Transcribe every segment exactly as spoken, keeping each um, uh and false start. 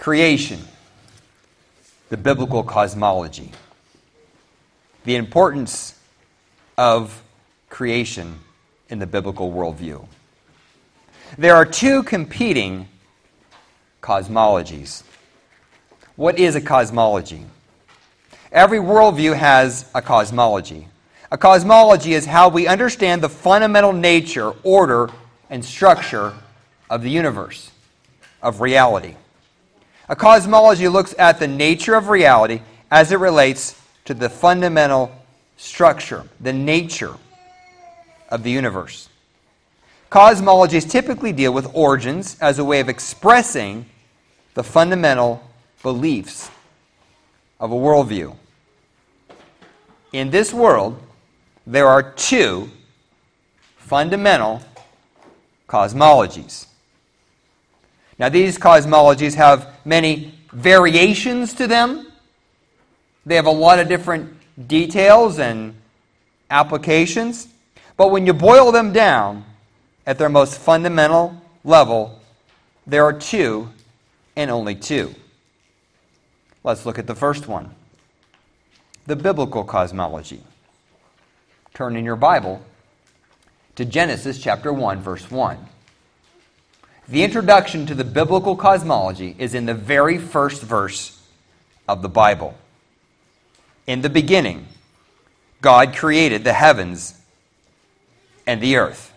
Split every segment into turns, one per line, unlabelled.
Creation, the biblical cosmology, the importance of creation in the biblical worldview. There are two competing cosmologies. What is a cosmology? Every worldview has a cosmology. A cosmology is how we understand the fundamental nature, order, and structure of the universe, of reality. A cosmology looks at the nature of reality as it relates to the fundamental structure, the nature of the universe. Cosmologies typically deal with origins as a way of expressing the fundamental beliefs of a worldview. In this world, there are two fundamental cosmologies. Now, these cosmologies have many variations to them. They have a lot of different details and applications. But when you boil them down at their most fundamental level, there are two and only two. Let's look at the first one, the biblical cosmology. Turn in your Bible to Genesis chapter one, verse one. The introduction to the biblical cosmology is in the very first verse of the Bible. In the beginning, God created the heavens and the earth.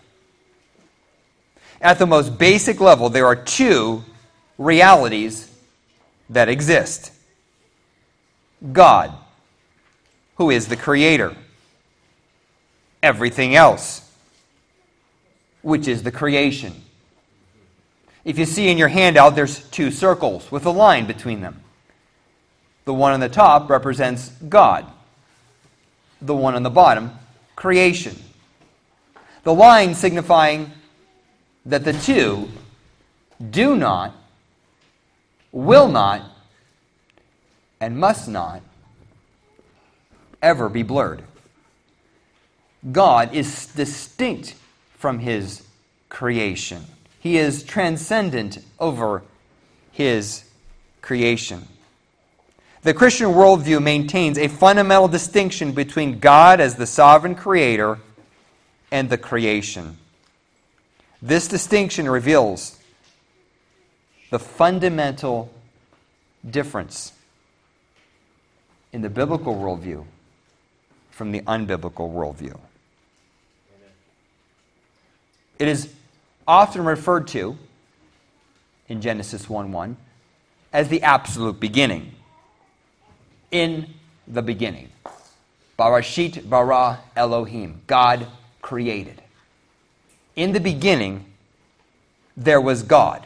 At the most basic level, there are two realities that exist. God, who is the creator. Everything else, which is the creation. If you see in your handout, there's two circles with a line between them. The one on the top represents God. The one on the bottom, creation. The line signifying that the two do not, will not, and must not ever be blurred. God is distinct from His creation. He is transcendent over His creation. The Christian worldview maintains a fundamental distinction between God as the sovereign creator and the creation. This distinction reveals the fundamental difference in the biblical worldview from the unbiblical worldview. It is often referred to in Genesis one one as the absolute beginning. In the beginning. Barashit bara Elohim. God created. In the beginning, there was God.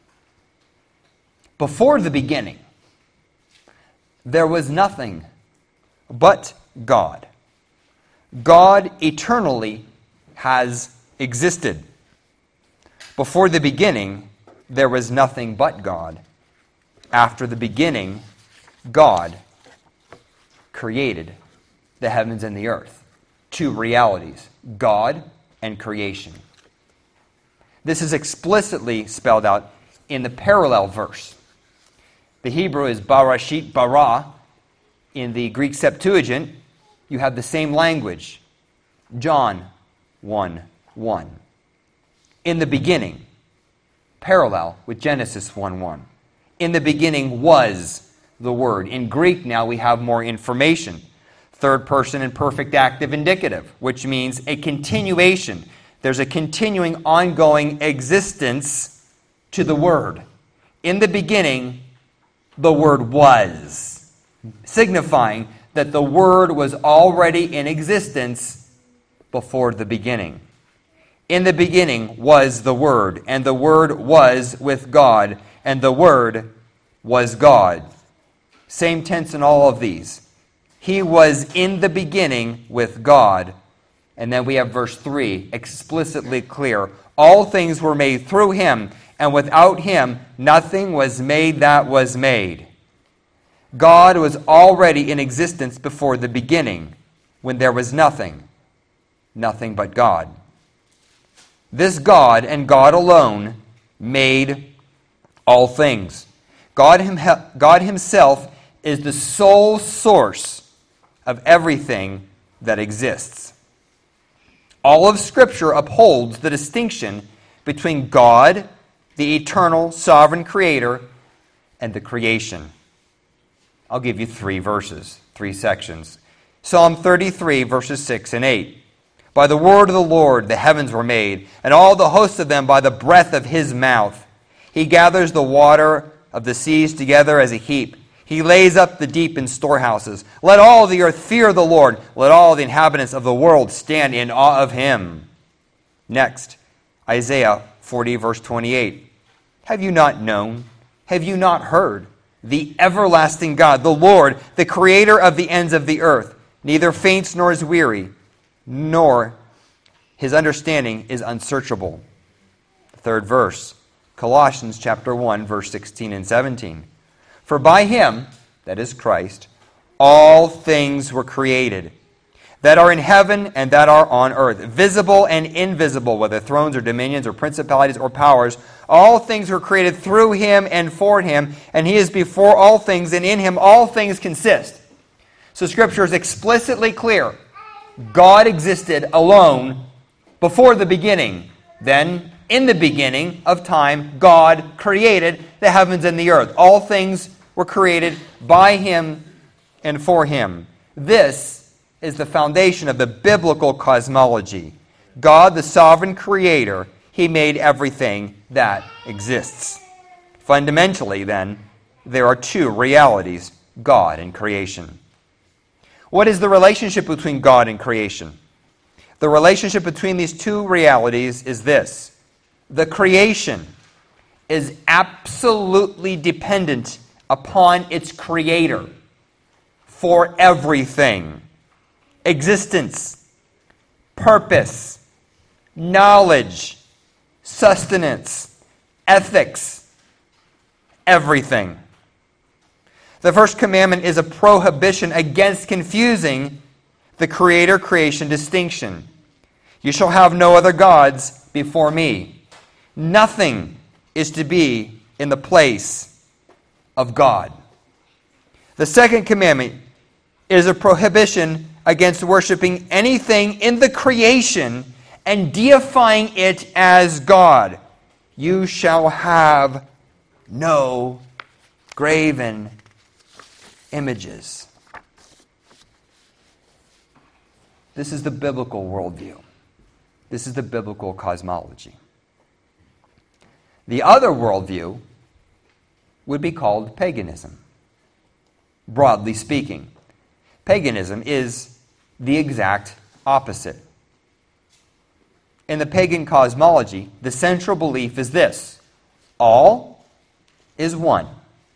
Before the beginning, there was nothing but God. God eternally has existed. Before the beginning, there was nothing but God. After the beginning, God created the heavens and the earth. Two realities, God and creation. This is explicitly spelled out in the parallel verse. The Hebrew is Barashit bara. In the Greek Septuagint, you have the same language. John one one. In the beginning, parallel with Genesis one one. In the beginning was the Word. In Greek now we have more information. Third person and perfect active indicative, which means a continuation. There's a continuing, ongoing existence to the Word. In the beginning, the Word was, signifying that the Word was already in existence before the beginning. In the beginning was the Word, and the Word was with God, and the Word was God. Same tense in all of these. He was in the beginning with God. And then we have verse three, explicitly clear. All things were made through Him, and without Him nothing was made that was made. God was already in existence before the beginning, when there was nothing, nothing but God. This God and God alone made all things. God, him, God himself is the sole source of everything that exists. All of Scripture upholds the distinction between God, the eternal, sovereign Creator, and the creation. I'll give you three verses, three sections. Psalm thirty-three, verses six and eight. By the word of the Lord the heavens were made, and all the hosts of them by the breath of his mouth. He gathers the water of the seas together as a heap. He lays up the deep in storehouses. Let all the earth fear the Lord. Let all the inhabitants of the world stand in awe of him. Next, Isaiah forty, verse twenty-eight. Have you not known? Have you not heard? The everlasting God, the Lord, the creator of the ends of the earth, neither faints nor is weary, nor his understanding is unsearchable. Third verse, Colossians chapter one, verse sixteen and seventeen. For by him, that is Christ, all things were created, that are in heaven and that are on earth, visible and invisible, whether thrones or dominions or principalities or powers. All things were created through him and for him, and he is before all things, and in him all things consist. So Scripture is explicitly clear. God existed alone before the beginning. Then, in the beginning of time, God created the heavens and the earth. All things were created by him and for him. This is the foundation of the biblical cosmology. God, the sovereign creator, he made everything that exists. Fundamentally, then, there are two realities, God and creation. What is the relationship between God and creation? The relationship between these two realities is this. The creation is absolutely dependent upon its creator for everything. Existence, purpose, knowledge, sustenance, ethics, everything. The first commandment is a prohibition against confusing the creator-creation distinction. You shall have no other gods before me. Nothing is to be in the place of God. The second commandment is a prohibition against worshiping anything in the creation and deifying it as God. You shall have no graven images. This is the biblical worldview. This is the biblical cosmology. The other worldview would be called paganism. Broadly speaking, paganism is the exact opposite. In the pagan cosmology, the central belief is this: all is one.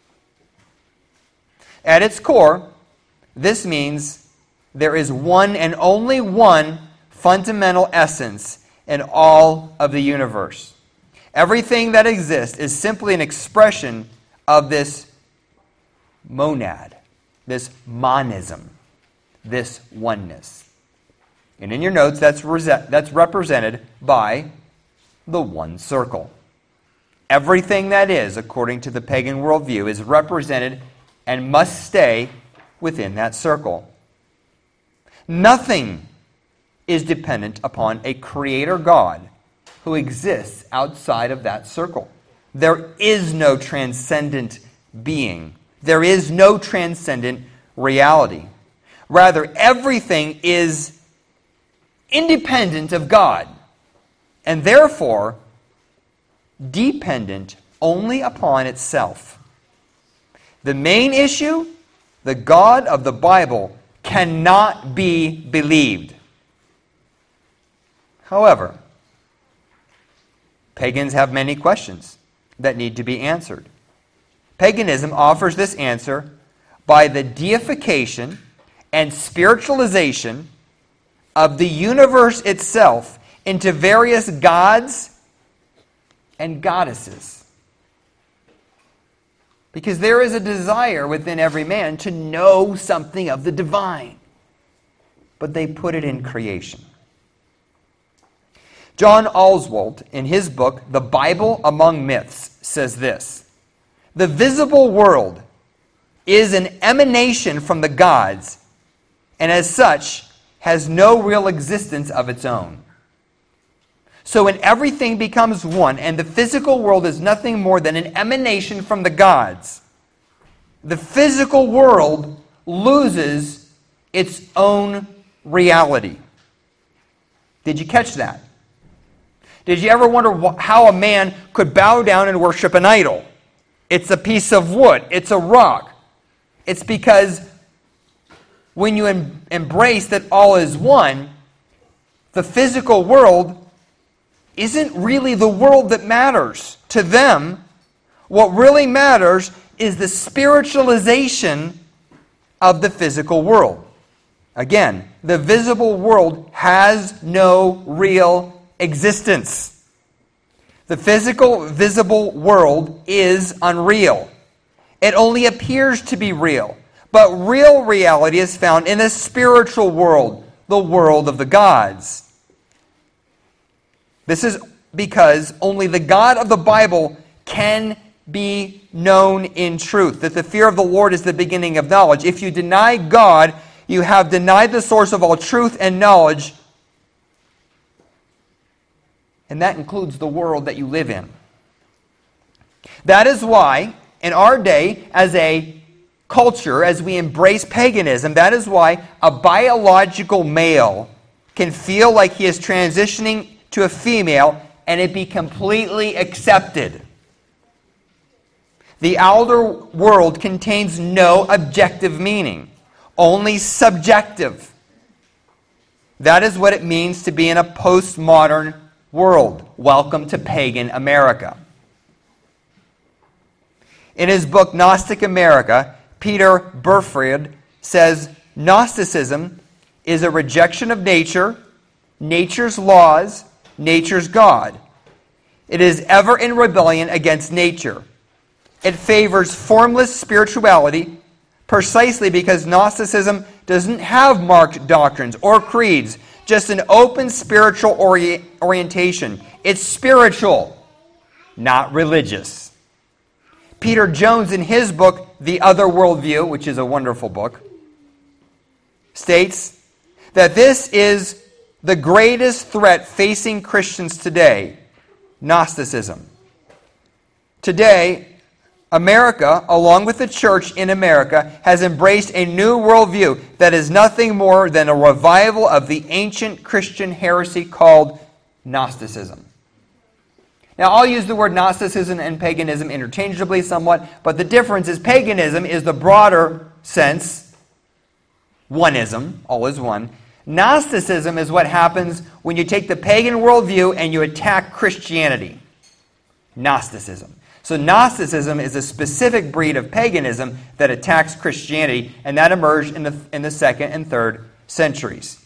At its core, this means there is one and only one fundamental essence in all of the universe. Everything that exists is simply an expression of this monad, this monism, this oneness. And in your notes, that's, that's represented by the one circle. Everything that is, according to the pagan worldview, is represented and must stay within that circle. Nothing is dependent upon a creator God who exists outside of that circle. There is no transcendent being. There is no transcendent reality. Rather, everything is independent of God, and therefore dependent only upon itself. The main issue, the God of the Bible cannot be believed. However, pagans have many questions that need to be answered. Paganism offers this answer by the deification and spiritualization of the universe itself into various gods and goddesses. Because there is a desire within every man to know something of the divine. But they put it in creation. John Oswalt, in his book, The Bible Among Myths, says this: The visible world is an emanation from the gods, and as such, has no real existence of its own. So when everything becomes one, and the physical world is nothing more than an emanation from the gods, the physical world loses its own reality. Did you catch that? Did you ever wonder wh- how a man could bow down and worship an idol? It's a piece of wood. It's a rock. It's because when you em- embrace that all is one, the physical world isn't really the world that matters. To them, what really matters is the spiritualization of the physical world. Again, the visible world has no real existence. The physical, visible world is unreal. It only appears to be real. But real reality is found in the spiritual world, the world of the gods. This is because only the God of the Bible can be known in truth, that the fear of the Lord is the beginning of knowledge. If you deny God, you have denied the source of all truth and knowledge, and that includes the world that you live in. That is why, in our day, as a culture, as we embrace paganism, that is why a biological male can feel like he is transitioning to a female and it be completely accepted. The outer world contains no objective meaning, only subjective. That is what it means to be in a postmodern world. Welcome to pagan America. In his book, Gnostic America, Peter Burford says, Gnosticism is a rejection of nature, nature's laws, nature's God. It is ever in rebellion against nature. It favors formless spirituality precisely because Gnosticism doesn't have marked doctrines or creeds, just an open spiritual ori- orientation. It's spiritual, not religious. Peter Jones, in his book, The Other Worldview, which is a wonderful book, states that this is the greatest threat facing Christians today, Gnosticism. Today, America, along with the church in America, has embraced a new worldview that is nothing more than a revival of the ancient Christian heresy called Gnosticism. Now, I'll use the word Gnosticism and paganism interchangeably somewhat, but the difference is paganism is the broader sense, oneism, all is one. Gnosticism is what happens when you take the pagan worldview and you attack Christianity. Gnosticism. So Gnosticism is a specific breed of paganism that attacks Christianity, and that emerged in the, in the second and third centuries.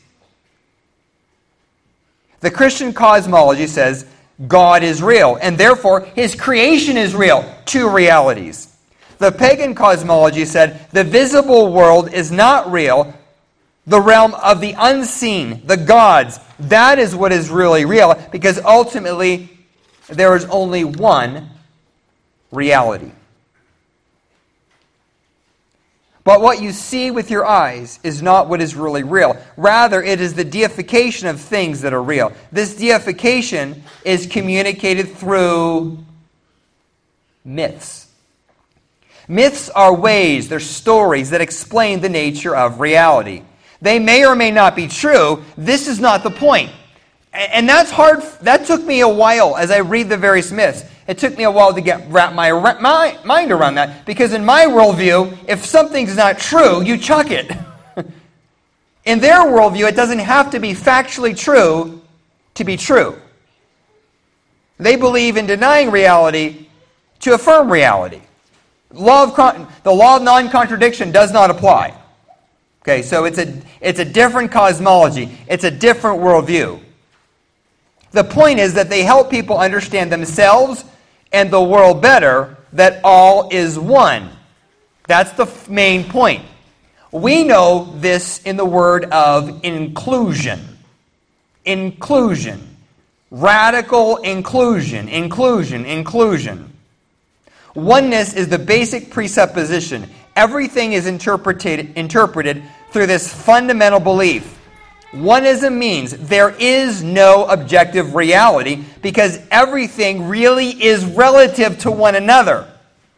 The Christian cosmology says God is real, and therefore His creation is real. Two realities. The pagan cosmology said the visible world is not real. The realm of the unseen, the gods, that is what is really real, because ultimately there is only one reality. But what you see with your eyes is not what is really real. Rather, it is the deification of things that are real. This deification is communicated through myths. Myths are ways, they're stories that explain the nature of reality. They may or may not be true. This is not the point. And that's hard. That took me a while as I read the various myths. It took me a while to get wrap my, my mind around that. Because in my worldview, if something's not true, you chuck it. In their worldview, it doesn't have to be factually true to be true. They believe in denying reality to affirm reality. Law of con- the law of non-contradiction does not apply. Okay, so it's a, it's a different cosmology. It's a different worldview. The point is that they help people understand themselves and the world better, that all is one. That's the main point. We know this in the word of inclusion. Inclusion. Radical inclusion. Inclusion. Inclusion. Oneness is the basic presupposition. Everything is interpreted, interpreted through this fundamental belief. Oneism means there is no objective reality because everything really is relative to one another.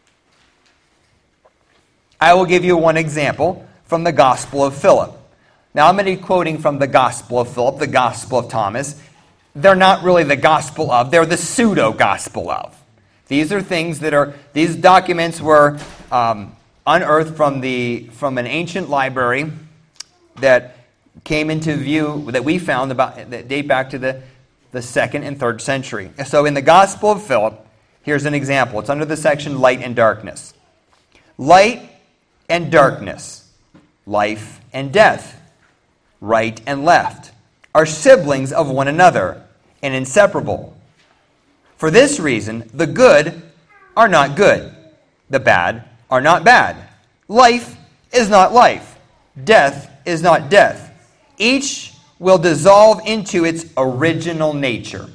I will give you one example from the Gospel of Philip. Now, I'm going to be quoting from the Gospel of Philip, the Gospel of Thomas. They're not really the Gospel of, they're the pseudo-Gospel of. These are things that are, these documents were um, unearthed from the from an ancient library that came into view, that we found about, that date back to the, the second and third century. So in the Gospel of Philip, here's an example. It's under the section Light and Darkness. Light and darkness, life and death, right and left, are siblings of one another and inseparable. For this reason, the good are not good, the bad are not bad. Life is not life, death is not death. Each will dissolve into its original nature.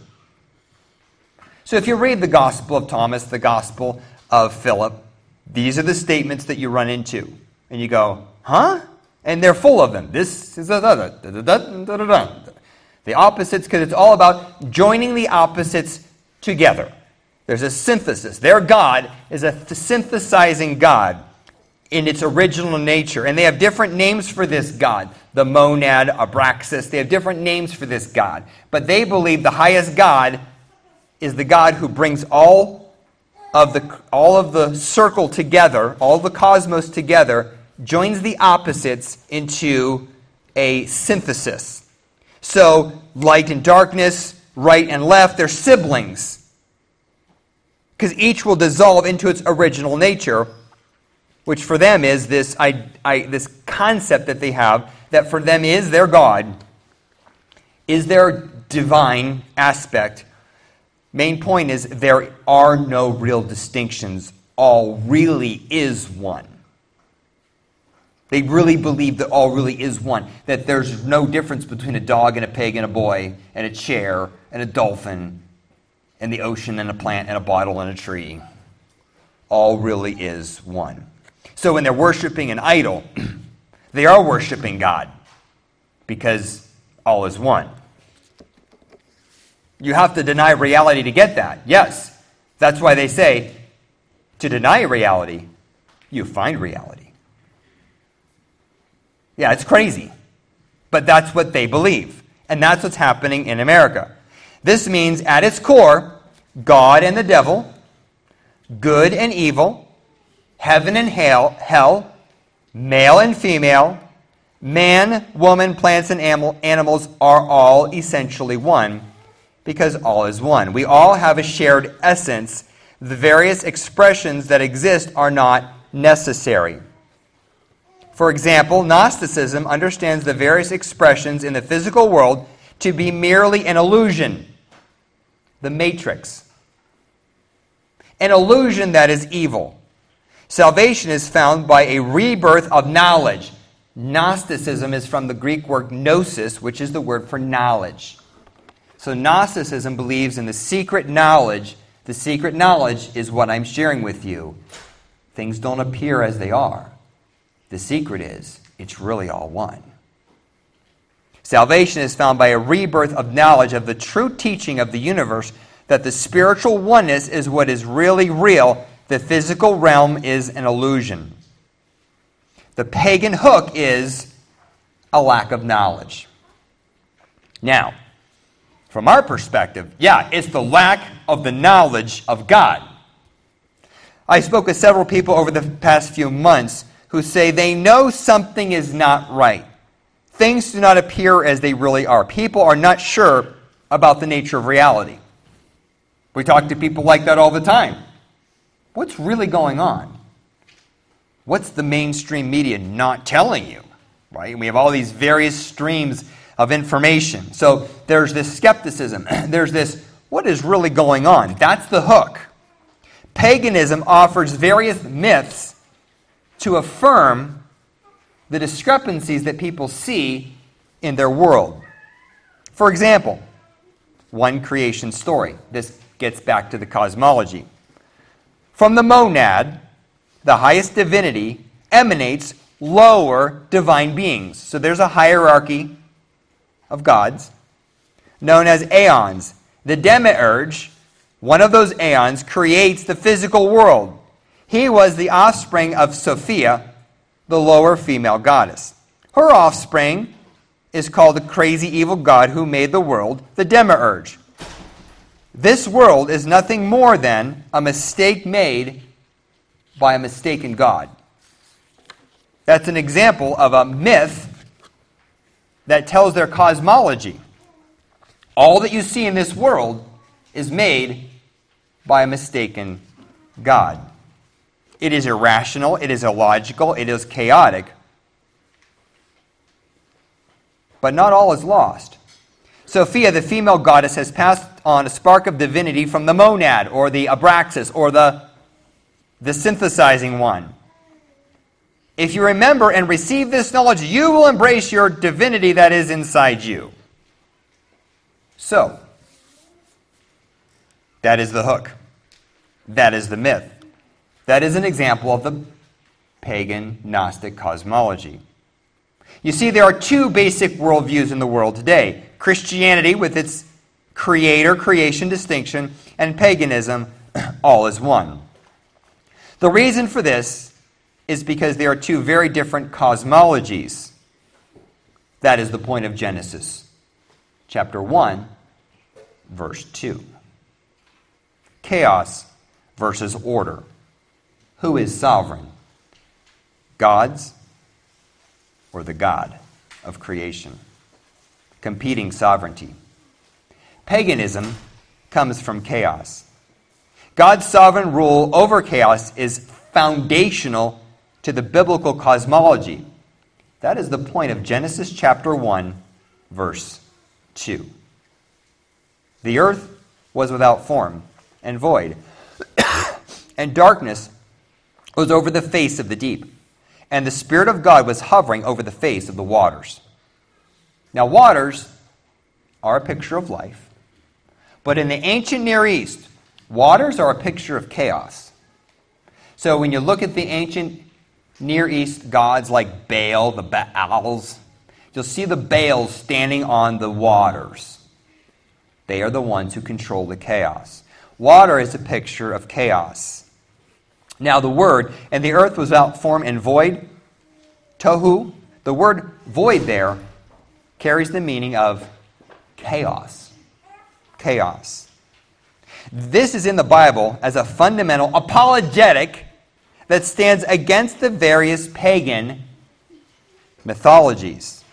So if you read the Gospel of Thomas, the Gospel of Philip, these are the statements that you run into. And you go, huh? And they're full of them. This is da da da da da da da. The opposites, because it's all about joining the opposites together. There's a synthesis. Their God is a synthesizing God in its original nature. And they have different names for this God. The monad, Abraxas, they have different names for this God. But they believe the highest God is the God who brings all of the all of the circle together, all the cosmos together, joins the opposites into a synthesis. So, light and darkness, right and left, they're siblings. Because each will dissolve into its original nature, which for them is this, I, I, this concept that they have, that for them is their God, is their divine aspect. Main point is there are no real distinctions. All really is one. They really believe that all really is one. That there's no difference between a dog and a pig and a boy and a chair and a dolphin and the ocean and a plant and a bottle and a tree. All really is one. So when they're worshiping an idol, they are worshiping God because all is one. You have to deny reality to get that. Yes, that's why they say, to deny reality, you find reality. Yeah, it's crazy. But that's what they believe. And that's what's happening in America. This means, at its core, God and the devil, good and evil, heaven and hell, hell, male and female, man, woman, plants, and animals are all essentially one, because all is one. We all have a shared essence. The various expressions that exist are not necessary. For example, Gnosticism understands the various expressions in the physical world to be merely an illusion, the matrix. An illusion that is evil. Salvation is found by a rebirth of knowledge. Gnosticism is from the Greek word gnosis, which is the word for knowledge. So Gnosticism believes in the secret knowledge. The secret knowledge is what I'm sharing with you. Things don't appear as they are. The secret is, it's really all one. Salvation is found by a rebirth of knowledge of the true teaching of the universe that the spiritual oneness is what is really real. The physical realm is an illusion. The pagan hook is a lack of knowledge. Now, from our perspective, yeah, it's the lack of the knowledge of God. I spoke with several people over the past few months who say they know something is not right. Things do not appear as they really are. People are not sure about the nature of reality. We talk to people like that all the time. What's really going on? What's the mainstream media not telling you? Right? We have all these various streams of information. So there's this skepticism. There's this, what is really going on? That's the hook. Paganism offers various myths to affirm the discrepancies that people see in their world. For example, one creation story. This gets back to the cosmology. From the monad, the highest divinity, emanates lower divine beings. So there's a hierarchy of gods known as aeons. The demiurge, one of those aeons, creates the physical world. He was the offspring of Sophia, the lower female goddess. Her offspring is called the crazy evil god who made the world, the demiurge. This world is nothing more than a mistake made by a mistaken God. That's an example of a myth that tells their cosmology. All that you see in this world is made by a mistaken God. It is irrational, it is illogical, it is chaotic. But not all is lost. Sophia, the female goddess, has passed on a spark of divinity from the monad, or the abraxas, or the, the synthesizing one. If you remember and receive this knowledge, you will embrace your divinity that is inside you. So, that is the hook. That is the myth. That is an example of the pagan Gnostic cosmology. You see, there are two basic worldviews in the world today. Christianity, with its creator-creation distinction, and paganism, all is one. The reason for this is because there are two very different cosmologies. That is the point of Genesis, chapter one, verse two. Chaos versus order. Who is sovereign? God's or the God of creation? Competing sovereignty. Paganism comes from chaos. God's sovereign rule over chaos is foundational to the biblical cosmology. That is the point of Genesis chapter one, verse two. The earth was without form and void, and darkness was over the face of the deep, and the Spirit of God was hovering over the face of the waters. Now, waters are a picture of life, but in the ancient Near East, waters are a picture of chaos. So when you look at the ancient Near East gods like Baal, the Baals, you'll see the Baals standing on the waters. They are the ones who control the chaos. Water is a picture of chaos. Now the word, and the earth was without form and void, tohu, the word void there carries the meaning of chaos. Chaos. This is in the Bible as a fundamental apologetic that stands against the various pagan mythologies.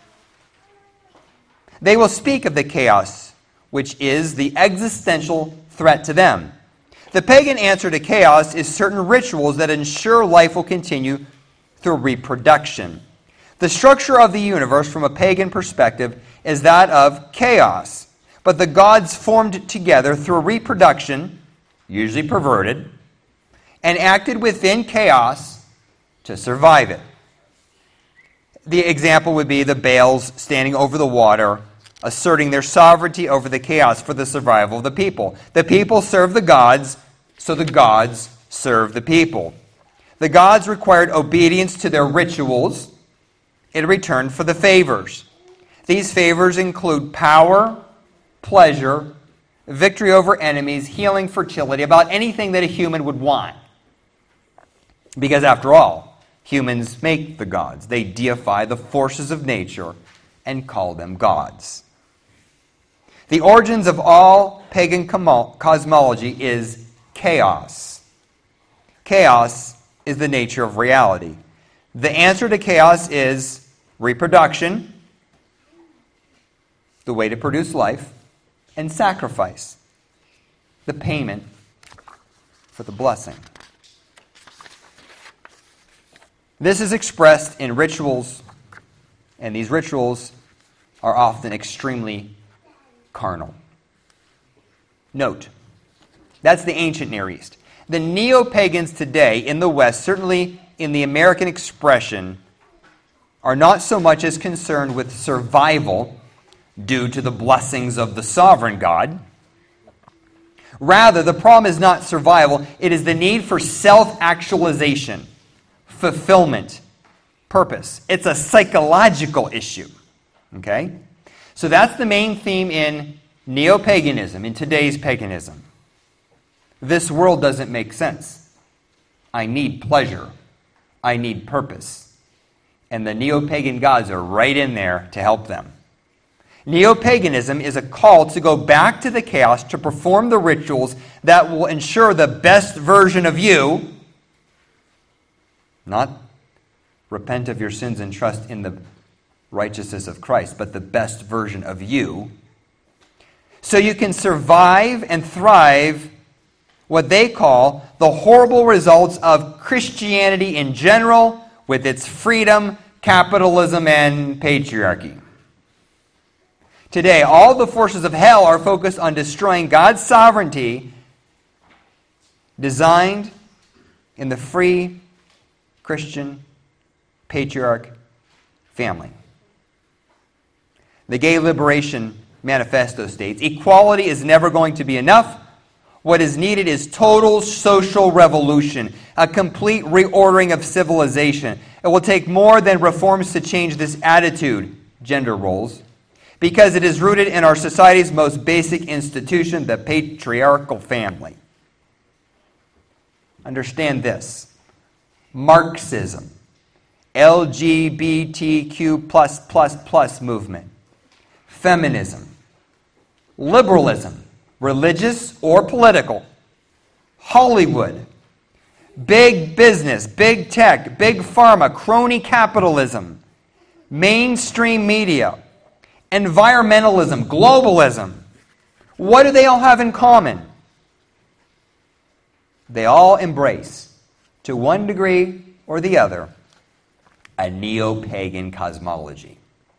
They will speak of the chaos, which is the existential threat to them. The pagan answer to chaos is certain rituals that ensure life will continue through reproduction. The structure of the universe from a pagan perspective is that of chaos, but the gods formed together through reproduction, usually perverted, and acted within chaos to survive it. The example would be the Baals standing over the water, asserting their sovereignty over the chaos for the survival of the people. The people serve the gods, so the gods serve the people. The gods required obedience to their rituals in return for the favors. These favors include power, pleasure, victory over enemies, healing, fertility, about anything that a human would want. Because after all, humans make the gods. They deify the forces of nature and call them gods. The origins of all pagan cosmology is chaos. Chaos is the nature of reality. The answer to chaos is reproduction, the way to produce life, and sacrifice, the payment for the blessing. This is expressed in rituals, and these rituals are often extremely carnal. Note, that's the ancient Near East. The neo-pagans today in the West, certainly in the American expression, are not so much as concerned with survival due to the blessings of the sovereign God. Rather, the problem is not survival. It is the need for self-actualization, fulfillment, purpose. It's a psychological issue. Okay? So that's the main theme in neo-paganism, in today's paganism. This world doesn't make sense. I need pleasure. I need purpose. And the neo-pagan gods are right in there to help them. Neo-paganism is a call to go back to the chaos to perform the rituals that will ensure the best version of you, not repent of your sins and trust in the righteousness of Christ, but the best version of you, so you can survive and thrive what they call the horrible results of Christianity in general, with its freedom, capitalism, and patriarchy. Today, all the forces of hell are focused on destroying God's sovereignty designed in the free Christian patriarch family. The Gay Liberation Manifesto states, equality is never going to be enough. What is needed is total social revolution, a complete reordering of civilization. It will take more than reforms to change this attitude, gender roles, because it is rooted in our society's most basic institution, the patriarchal family. Understand this. Marxism, L G B T Q plus plus plus movement, feminism, liberalism, religious or political, Hollywood, big business, big tech, big pharma, crony capitalism, mainstream media, environmentalism, globalism. What do they all have in common? They all embrace, to one degree or the other, a neo-pagan cosmology.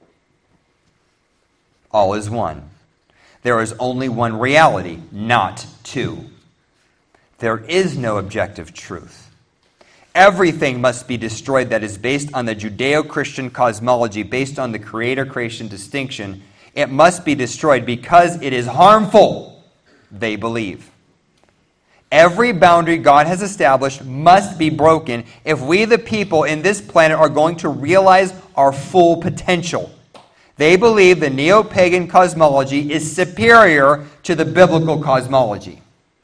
All is one. There is only one reality, not two. There is no objective truth. Everything must be destroyed that is based on the Judeo-Christian cosmology, based on the creator-creation distinction. It must be destroyed because it is harmful, they believe. Every boundary God has established must be broken if we, the people in this planet, are going to realize our full potential. They believe the neo-pagan cosmology is superior to the biblical cosmology.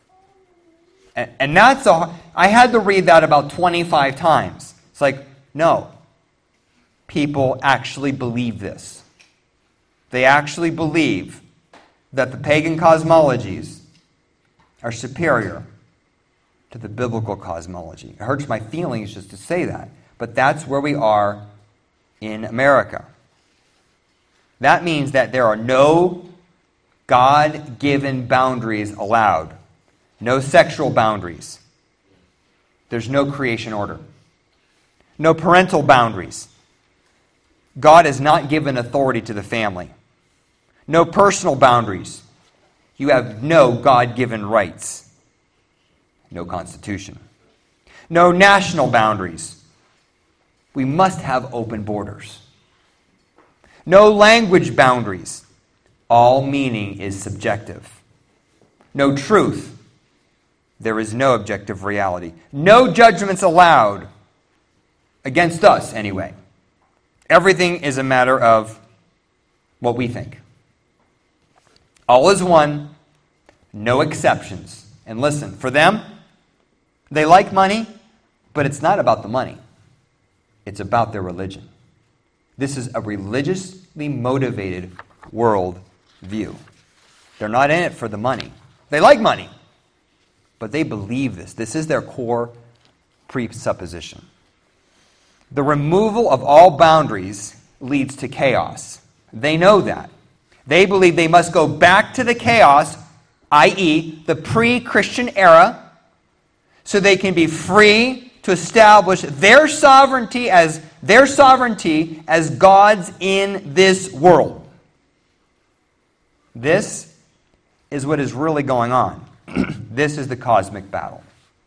And, and that's a, I had to read that about twenty-five times. It's like, no. People actually believe this. They actually believe that the pagan cosmologies are superior to the biblical cosmology. It hurts my feelings just to say that, but that's where we are in America. That means that there are no God-given boundaries allowed. No sexual boundaries. There's no creation order. No parental boundaries. God has not given authority to the family. No personal boundaries. You have no God-given rights. No constitution. No national boundaries. We must have open borders. No language boundaries. All meaning is subjective. No truth. There is no objective reality. No judgments allowed. Against us, anyway. Everything is a matter of what we think. All is one. No exceptions. And listen, for them, they like money, but it's not about the money. It's about their religion. This is a religiously motivated world view. They're not in it for the money. They like money, but they believe this. This is their core presupposition. The removal of all boundaries leads to chaos. They know that. They believe they must go back to the chaos, that is the pre-Christian era, so they can be free to establish their sovereignty as their sovereignty as gods in this world. This is what is really going on. This is the cosmic battle.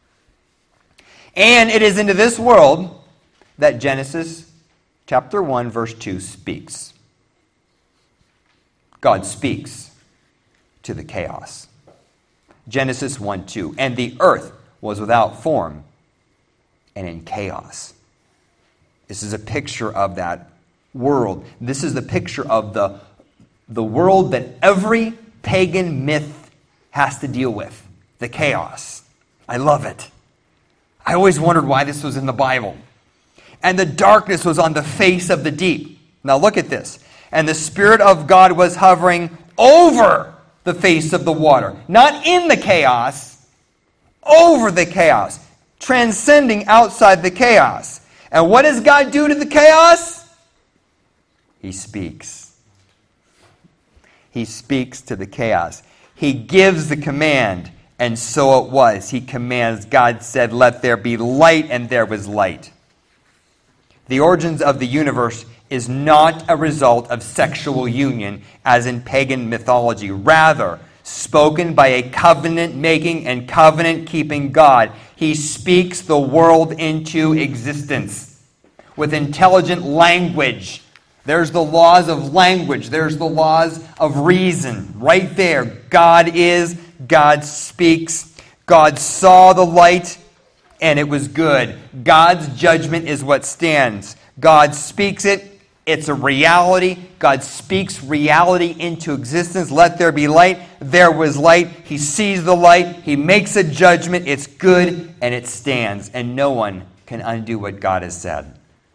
And it is into this world that Genesis chapter one, verse two speaks. God speaks to the chaos. Genesis one two. And the earth was without form and in chaos. This is a picture of that world. This is the picture of the, the world that every pagan myth has to deal with. The chaos. I love it. I always wondered why this was in the Bible. And the darkness was on the face of the deep. Now look at this. And the Spirit of God was hovering over the face of the water. Not in the chaos, over the chaos. Transcending outside the chaos. And what does God do to the chaos? He speaks. He speaks to the chaos. He gives the command, and so it was. He commands. God said, "Let there be light," and there was light. The origins of the universe is not a result of sexual union, as in pagan mythology. Rather, spoken by a covenant-making and covenant-keeping God, He speaks the world into existence with intelligent language. There's the laws of language. There's the laws of reason. Right there. God is, God speaks. God saw the light, and it was good. God's judgment is what stands. God speaks it. It's a reality. God speaks reality into existence. Let there be light. There was light. He sees the light. He makes a judgment. It's good, and it stands. And no one can undo what God has said.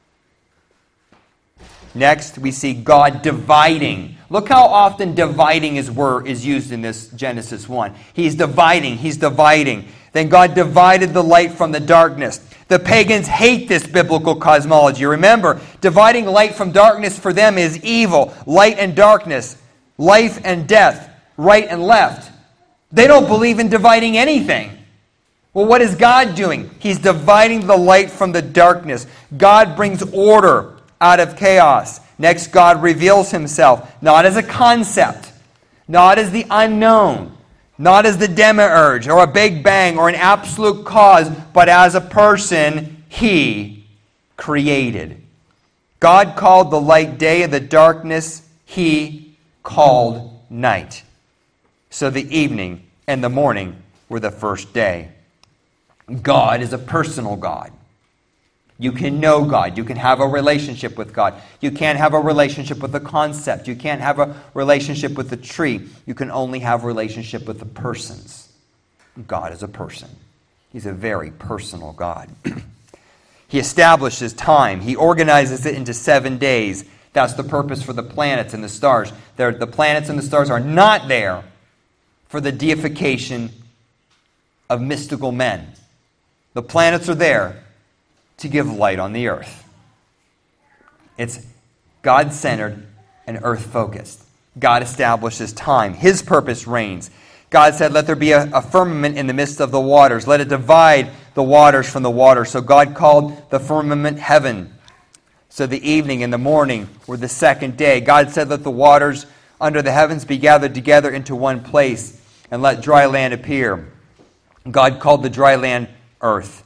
Next, we see God dividing. Look how often dividing is word is used in this Genesis one. He's dividing. He's dividing. Then God divided the light from the darkness. The pagans hate this biblical cosmology. Remember, dividing light from darkness for them is evil. Light and darkness. Life and death. Right and left. They don't believe in dividing anything. Well, what is God doing? He's dividing the light from the darkness. God brings order out of chaos. Next, God reveals Himself, not as a concept, not as the unknown, not as the demiurge or a big bang or an absolute cause, but as a person He created. God called the light day, and the darkness He called night. So the evening and the morning were the first day. God is a personal God. You can know God. You can have a relationship with God. You can't have a relationship with a concept. You can't have a relationship with a tree. You can only have a relationship with the persons. God is a person. He's a very personal God. He establishes time. He organizes it into seven days. That's the purpose for the planets and the stars. They're, the planets and the stars are not there for the deification of mystical men. The planets are there to give light on the earth. It's God-centered and earth-focused. God establishes time. His purpose reigns. God said, "Let there be a, a firmament in the midst of the waters. Let it divide the waters from the waters." So God called the firmament heaven. So the evening and the morning were the second day. God said, "Let the waters under the heavens be gathered together into one place, and let dry land appear." God called the dry land earth.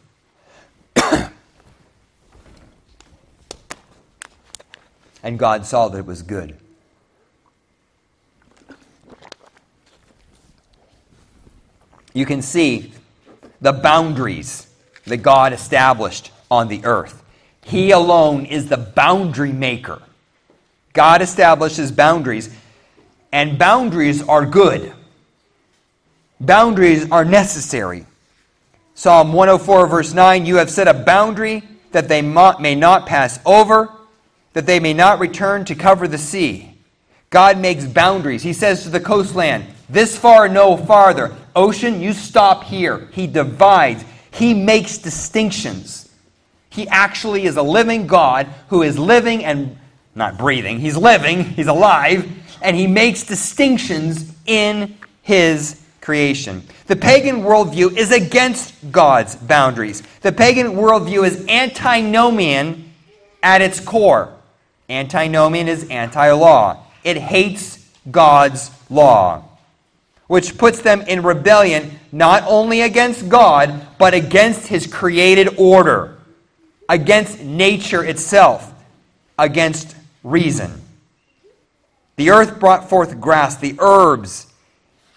And God saw that it was good. You can see the boundaries that God established on the earth. He alone is the boundary maker. God establishes boundaries, and boundaries are good. Boundaries are necessary. Psalm one oh four, verse nine, "You have set a boundary that they may not pass over, that they may not return to cover the sea." God makes boundaries. He says to the coastland, "This far, no farther." Ocean, you stop here. He divides. He makes distinctions. He actually is a living God who is living and not breathing. He's living. He's alive. And He makes distinctions in His creation. The pagan worldview is against God's boundaries. The pagan worldview is antinomian at its core. Antinomian is anti-law. It hates God's law, which puts them in rebellion not only against God, but against His created order, against nature itself, against reason. The earth brought forth grass, the herbs,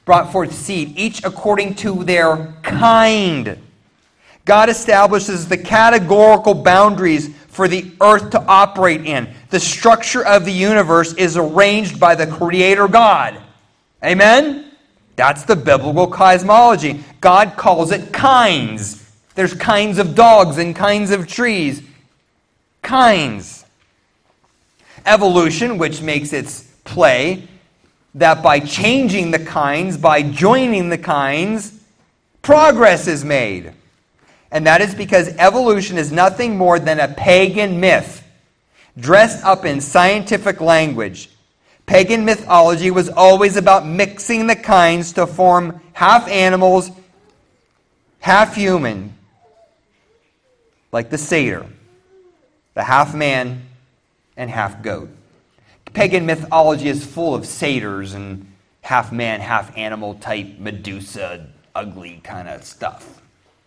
brought forth seed, each according to their kind. God establishes the categorical boundaries for the earth to operate in. The structure of the universe is arranged by the Creator God. Amen? That's the biblical cosmology. God calls it kinds. There's kinds of dogs and kinds of trees. Kinds. Evolution, which makes its play that by changing the kinds, by joining the kinds, progress is made. And that is because evolution is nothing more than a pagan myth, dressed up in scientific language. Pagan mythology was always about mixing the kinds to form half animals, half human, like the satyr, the half man and half goat. Pagan mythology is full of satyrs and half man, half animal type Medusa, ugly kind of stuff.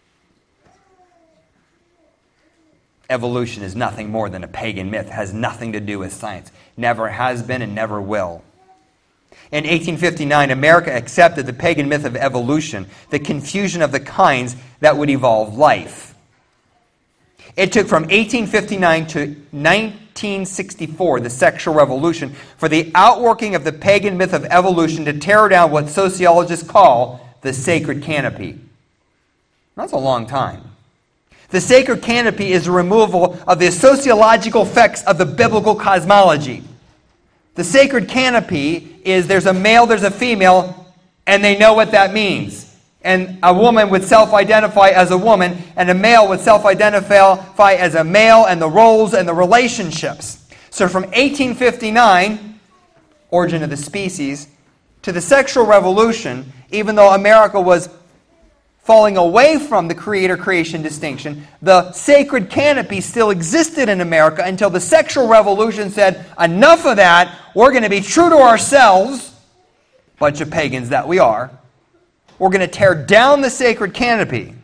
Evolution is nothing more than a pagan myth. It has nothing to do with science. Never has been and never will. In eighteen fifty-nine, America accepted the pagan myth of evolution, the confusion of the kinds that would evolve life. It took from eighteen fifty-nine to nineteen sixty-four, the sexual revolution, for the outworking of the pagan myth of evolution to tear down what sociologists call the sacred canopy. That's a long time. The sacred canopy is the removal of the sociological effects of the biblical cosmology. The sacred canopy is there's a male, there's a female, and they know what that means. And a woman would self-identify as a woman, and a male would self-identify as a male, and the roles and the relationships. So from eighteen fifty-nine, origin of the species, to the sexual revolution, even though America was falling away from the creator-creation distinction, the sacred canopy still existed in America until the sexual revolution said, enough of that, we're going to be true to ourselves, bunch of pagans that we are. We're going to tear down the sacred canopy.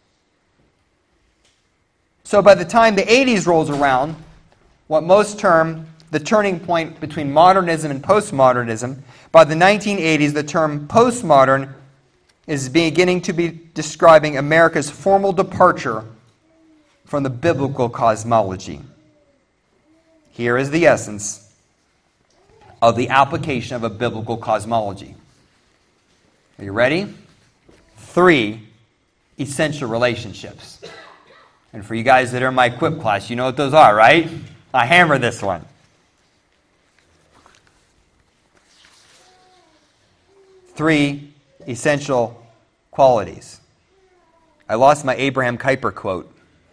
So by the time the eighties rolls around, what most term the turning point between modernism and postmodernism, by the nineteen eighties, the term postmodern is beginning to be describing America's formal departure from the biblical cosmology. Here is the essence of the application of a biblical cosmology. Are you ready? Three essential relationships. And for you guys that are in my equip class, you know what those are, right? I hammer this one. Three essential qualities. I lost my Abraham Kuyper quote.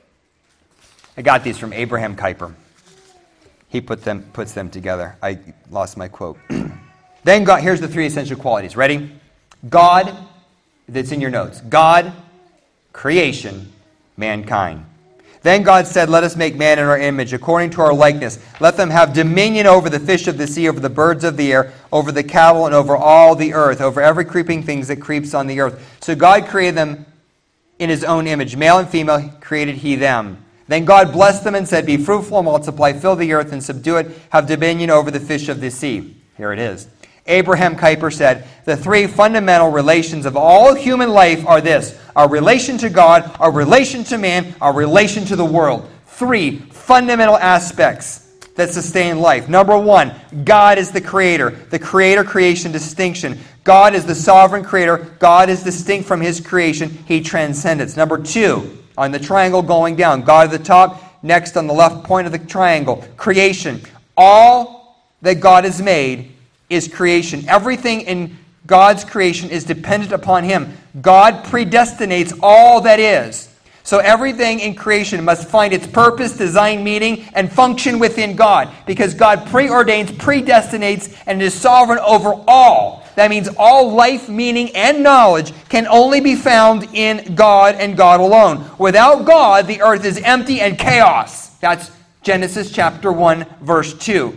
I got these from Abraham Kuyper. He put them, puts them together. I lost my quote. Then God, here's the three essential qualities. Ready? God, that's in your notes. God, creation, mankind. Then God said, let us make man in our image, according to our likeness. Let them have dominion over the fish of the sea, over the birds of the air, over the cattle, and over all the earth, over every creeping thing that creeps on the earth. So God created them in his own image. Male and female created he them. Then God blessed them and said, be fruitful and multiply, fill the earth and subdue it, have dominion over the fish of the sea. Here it is. Abraham Kuyper said, the three fundamental relations of all human life are this: our relation to God, our relation to man, our relation to the world. Three fundamental aspects that sustain life. Number one, God is the creator. The creator-creation distinction. God is the sovereign creator. God is distinct from his creation. He transcends. Number two, on the triangle going down, God at the top, next on the left point of the triangle, creation. All that God has made is creation. Everything in God's creation is dependent upon him. God predestinates all that is. So everything in creation must find its purpose, design, meaning, and function within God, because God preordains, predestinates, and is sovereign over all. That means all life, meaning, and knowledge can only be found in God and God alone. Without God, the earth is empty and chaos. That's Genesis chapter one, verse two.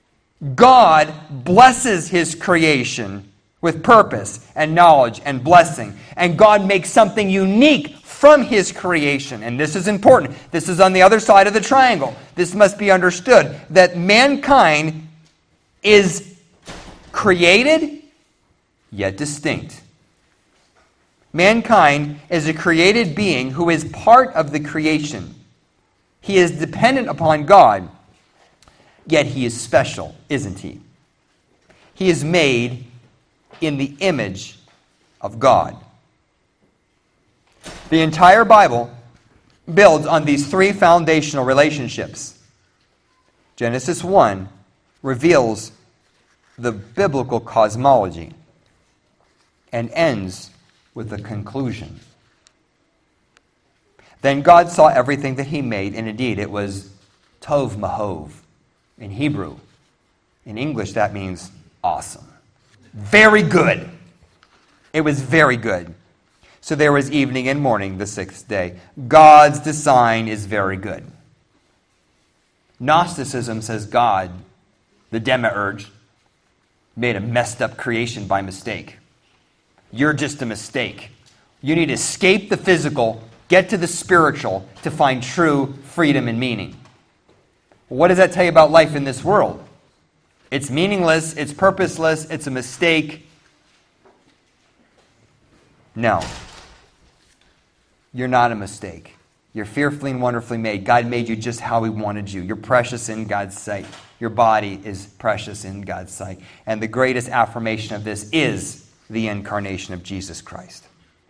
God blesses his creation with purpose and knowledge and blessing. And God makes something unique from his creation. And this is important. This is on the other side of the triangle. This must be understood, that mankind is created yet distinct. Mankind is a created being who is part of the creation. He is dependent upon God, yet he is special, isn't he? He is made in the image of God. The entire Bible builds on these three foundational relationships. Genesis one reveals the biblical cosmology and ends with a conclusion. Then God saw everything that he made, and indeed it was tov mahov in Hebrew. In English that means awesome. Very good. It was very good. So there was evening and morning the sixth day. God's design is very good. Gnosticism says God, the demiurge, made a messed up creation by mistake. You're just a mistake. You need to escape the physical, get to the spiritual to find true freedom and meaning. What does that tell you about life in this world? It's meaningless, it's purposeless, it's a mistake. No. You're not a mistake. You're fearfully and wonderfully made. God made you just how he wanted you. You're precious in God's sight. Your body is precious in God's sight. And the greatest affirmation of this is the incarnation of Jesus Christ.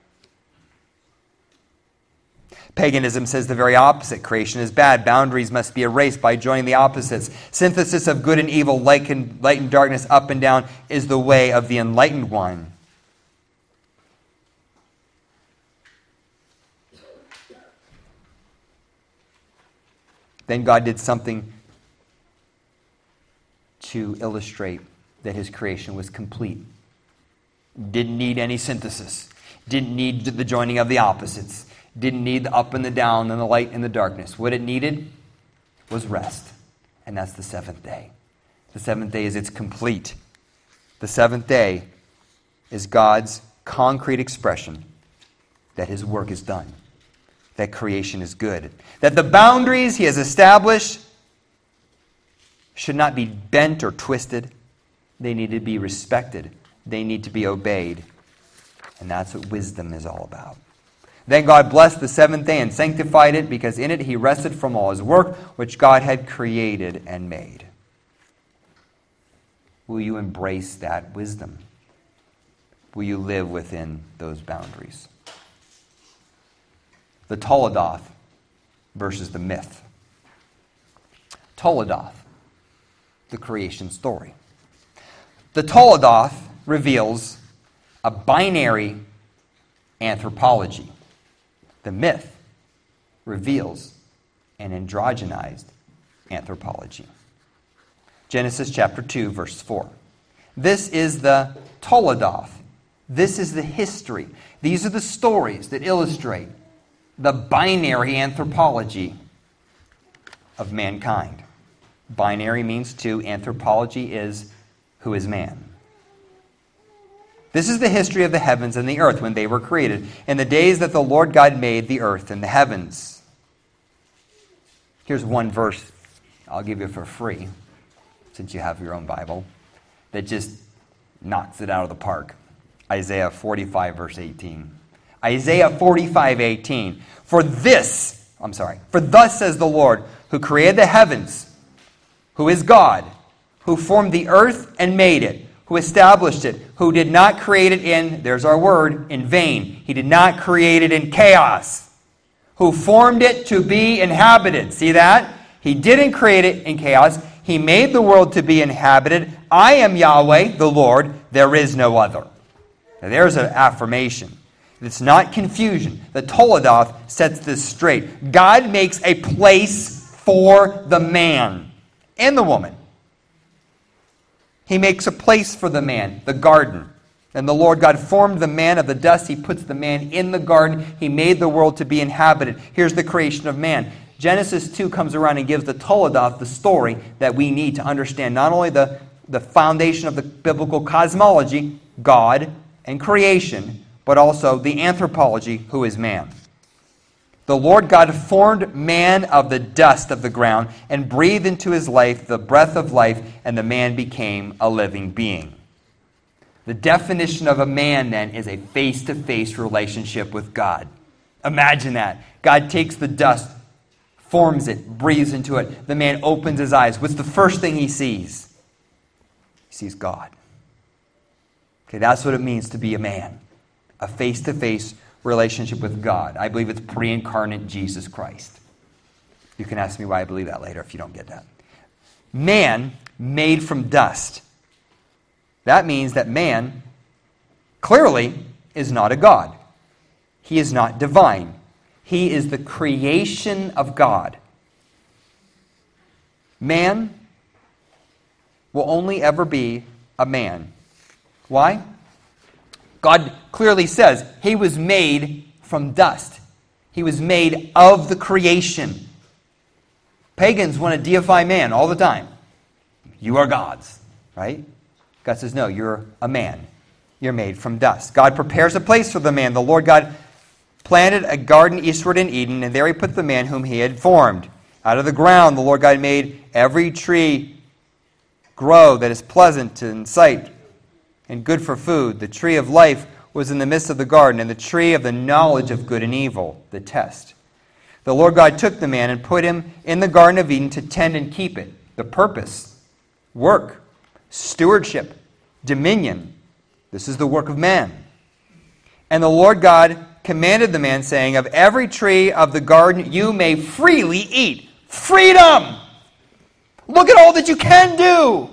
Paganism says the very opposite. Creation is bad. Boundaries must be erased by joining the opposites. Synthesis of good and evil, light and, light and darkness, up and down, is the way of the enlightened one. Then God did something to illustrate that his creation was complete. Didn't need any synthesis. Didn't need the joining of the opposites. Didn't need the up and the down and the light and the darkness. What it needed was rest. And that's the seventh day. The seventh day is it's complete. The seventh day is God's concrete expression that his work is done. That creation is good. That the boundaries he has established should not be bent or twisted. They need to be respected. They need to be obeyed. And that's what wisdom is all about. Then God blessed the seventh day and sanctified it, because in it he rested from all his work which God had created and made. Will you embrace that wisdom? Will you live within those boundaries? The Toledoth versus the myth. Toledoth, the creation story. The Toledoth reveals a binary anthropology. The myth reveals an androgenized anthropology. Genesis chapter two, verse four. This is the Toledoth. This is the history. These are the stories that illustrate the binary anthropology of mankind. Binary means two. Anthropology is who is man. This is the history of the heavens and the earth when they were created, in the days that the Lord God made the earth and the heavens. Here's one verse I'll give you for free, since you have your own Bible, that just knocks it out of the park. Isaiah forty-five, verse eighteen. Isaiah forty-five, eighteen. For this, I'm sorry, for thus says the Lord, who created the heavens, who is God, who formed the earth and made it, who established it, who did not create it in, there's our word, in vain. He did not create it in chaos. Who formed it to be inhabited. See that? He didn't create it in chaos. He made the world to be inhabited. I am Yahweh, the Lord. There is no other. Now there's an affirmation. It's not confusion. The Toledoth sets this straight. God makes a place for the man and the woman. He makes a place for the man, the garden. And the Lord God formed the man of the dust. He puts the man in the garden. He made the world to be inhabited. Here's the creation of man. Genesis two comes around and gives the Toledoth the story that we need to understand not only the, the foundation of the biblical cosmology, God and creation, but also the anthropology, who is man. The Lord God formed man of the dust of the ground and breathed into his life the breath of life, and the man became a living being. The definition of a man, then, is a face-to-face relationship with God. Imagine that. God takes the dust, forms it, breathes into it. The man opens his eyes. What's the first thing he sees? He sees God. Okay, that's what it means to be a man. A face-to-face relationship with God. I believe it's pre-incarnate Jesus Christ. You can ask me why I believe that later if you don't get that. Man made from dust. That means that man clearly is not a God. He is not divine. He is the creation of God. Man will only ever be a man. Why? God clearly says he was made from dust. He was made of the creation. Pagans want to deify man all the time. You are gods, right? God says, no, you're a man. You're made from dust. God prepares a place for the man. The Lord God planted a garden eastward in Eden, and there he put the man whom he had formed. Out of the ground the Lord God made every tree grow that is pleasant in sight and good for food. The tree of life was in the midst of the garden, and the tree of the knowledge of good and evil, the test. The Lord God took the man and put him in the Garden of Eden to tend and keep it. The purpose, work, stewardship, dominion. This is the work of man. And the Lord God commanded the man, saying, of every tree of the garden you may freely eat. Freedom! Look at all that you can do!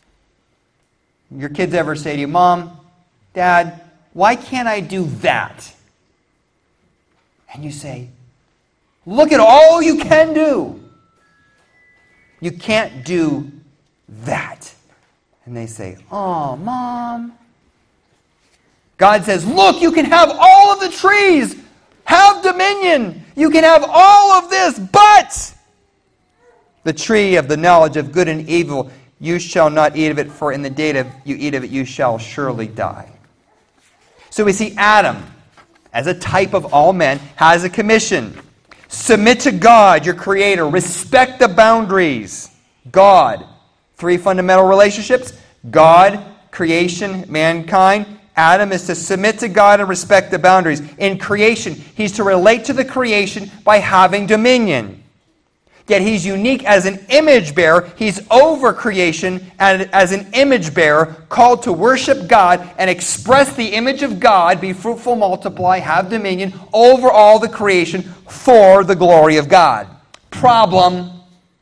Your kids ever say to you, Mom, Dad, why can't I do that? And you say, look at all you can do. You can't do that. And they say, oh, Mom. God says, look, you can have all of the trees. Have dominion. You can have all of this, but the tree of the knowledge of good and evil, you shall not eat of it, for in the day that you eat of it, you shall surely die. So we see Adam, as a type of all men, has a commission. Submit to God, your Creator. Respect the boundaries. God. Three fundamental relationships. God, creation, mankind. Adam is to submit to God and respect the boundaries. In creation, he's to relate to the creation by having dominion. Yet he's unique as an image bearer. He's over creation and as an image bearer, called to worship God and express the image of God, be fruitful, multiply, have dominion over all the creation for the glory of God. Problem: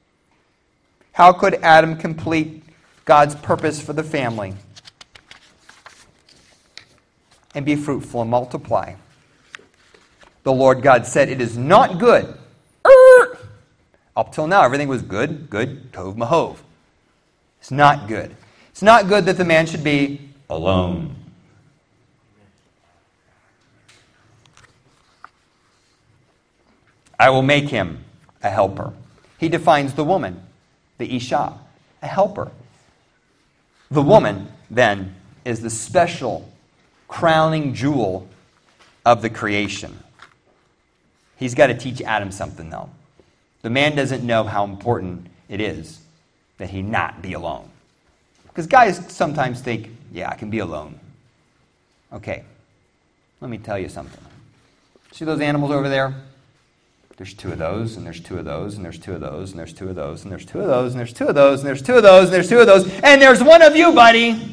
how could Adam complete God's purpose for the family and be fruitful and multiply? The Lord God said, it is not good. Er! Up till now, everything was good, good, tov mahov. It's not good. It's not good that the man should be alone. I will make him a helper. He defines the woman, the Isha, a helper. The woman, then, is the special crowning jewel of the creation. He's got to teach Adam something, though. The man doesn't know how important it is that he not be alone. Because guys sometimes think, yeah, I can be alone. Okay, let me tell you something. See those animals over there? There's two of those, and there's two of those, and there's two of those, and there's two of those, and there's two of those, and there's two of those, and there's two of those, and there's two of those, and there's one of you, buddy.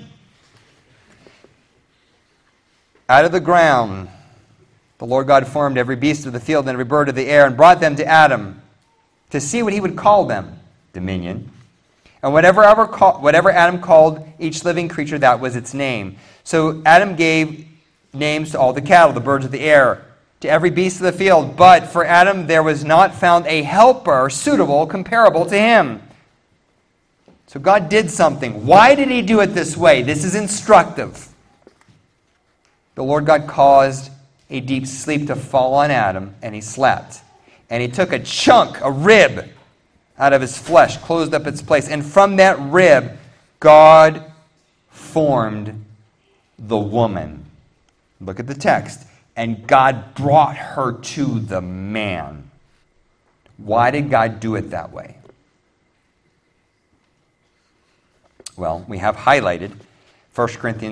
Out of the ground, the Lord God formed every beast of the field and every bird of the air and brought them to Adam to see what he would call them. Dominion. And whatever, ever call, whatever Adam called each living creature, that was its name. So Adam gave names to all the cattle, the birds of the air, to every beast of the field. But for Adam there was not found a helper suitable, comparable to him. So God did something. Why did he do it this way? This is instructive. The Lord God caused a deep sleep to fall on Adam, and he slept. And he took a chunk, a rib, out of his flesh, closed up its place. And from that rib, God formed the woman. Look at the text. And God brought her to the man. Why did God do it that way? Well, we have highlighted First Corinthians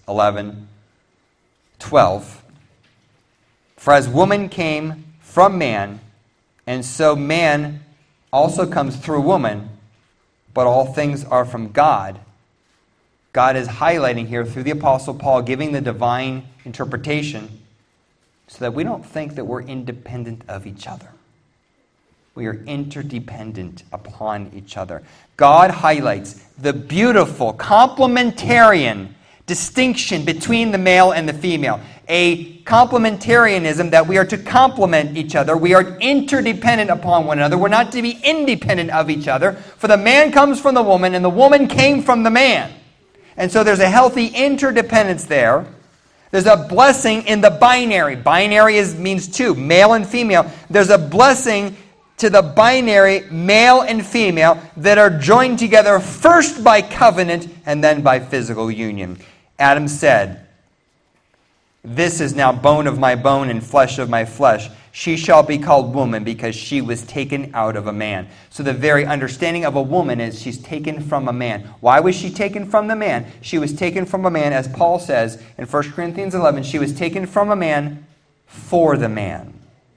eleven, twelve. For as woman came from man, and so man also comes through woman, but all things are from God. God is highlighting here through the Apostle Paul, giving the divine interpretation so that we don't think that we're independent of each other. We are interdependent upon each other. God highlights the beautiful complementarian distinction between the male and the female. A complementarianism that we are to complement each other. We are interdependent upon one another. We're not to be independent of each other. For the man comes from the woman, and the woman came from the man. And so there's a healthy interdependence there. There's a blessing in the binary. Binary is, means two, male and female. There's a blessing to the binary, male and female, that are joined together first by covenant and then by physical union. Adam said, "This is now bone of my bone and flesh of my flesh. She shall be called woman because she was taken out of a man." So the very understanding of a woman is she's taken from a man. Why was she taken from the man? She was taken from a man, as Paul says in First Corinthians eleven, she was taken from a man for the man.